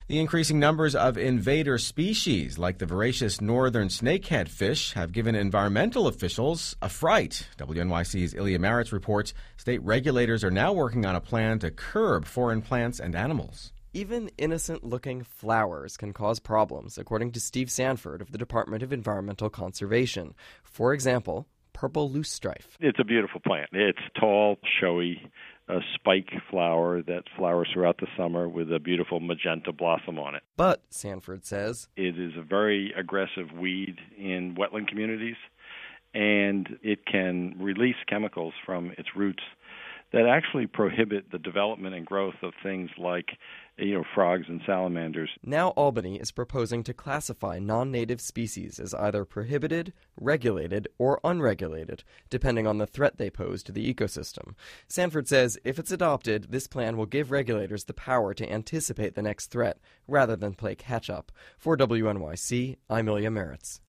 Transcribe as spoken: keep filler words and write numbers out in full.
The increasing numbers of invader species, like the voracious northern snakehead fish, have given environmental officials a fright. W N Y C's Ilya Maritz reports state regulators are now working on a plan to curb foreign plants and animals. Even innocent-looking flowers can cause problems, according to Steve Sanford of the Department of Environmental Conservation. For example, purple loosestrife. It's a beautiful plant. It's tall, showy, a spike flower that flowers throughout the summer with a beautiful magenta blossom on it. But, Sanford says, it is a very aggressive weed in wetland communities, and it can release chemicals from its roots that actually prohibit the development and growth of things like, you know, frogs and salamanders. Now Albany is proposing to classify non-native species as either prohibited, regulated, or unregulated, depending on the threat they pose to the ecosystem. Sanford says if it's adopted, this plan will give regulators the power to anticipate the next threat, rather than play catch-up. For W N Y C, I'm Ilya Maritz.